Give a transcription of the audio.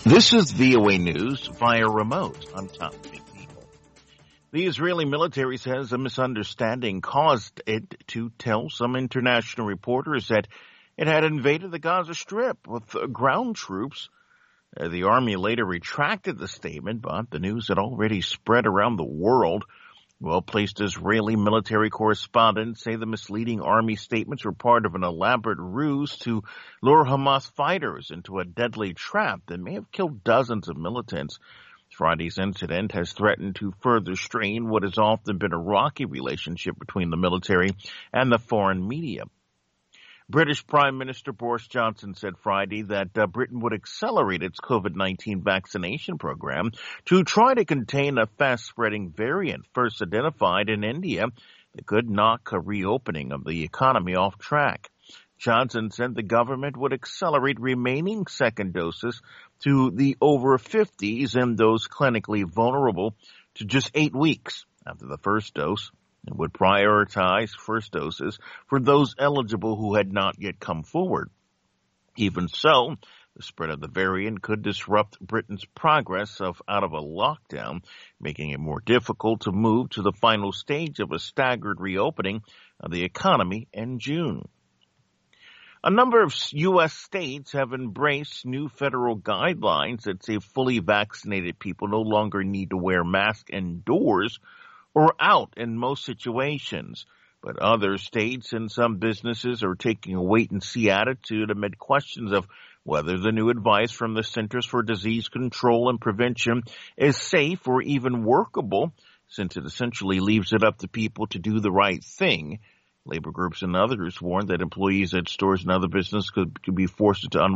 This is VOA News via remote. I'm Tom McNeil. The Israeli military says a misunderstanding caused it to tell some international reporters that it had invaded the Gaza Strip with ground troops. The army later retracted the statement, but the news had already spread around the world. Well-placed Israeli military correspondents say the misleading army statements were part of an elaborate ruse to lure Hamas fighters into a deadly trap that may have killed dozens of militants. Friday's incident has threatened to further strain what has often been a rocky relationship between the military and the foreign media. British Prime Minister Boris Johnson said Friday that Britain would accelerate its COVID-19 vaccination program to try to contain a fast-spreading variant first identified in India that could knock a reopening of the economy off track. Johnson said the government would accelerate remaining second doses to the over 50s and those clinically vulnerable to just 8 weeks after the first dose, and would prioritize first doses for those eligible who had not yet come forward. Even so, the spread of the variant could disrupt Britain's progress out of a lockdown, making it more difficult to move to the final stage of a staggered reopening of the economy in June. A number of U.S. states have embraced new federal guidelines that say fully vaccinated people no longer need to wear masks indoors or out in most situations. But other states and some businesses are taking a wait-and-see attitude amid questions of whether the new advice from the Centers for Disease Control and Prevention is safe or even workable, since it essentially leaves it up to people to do the right thing. Labor groups and others warned that employees at stores and other businesses could be forced into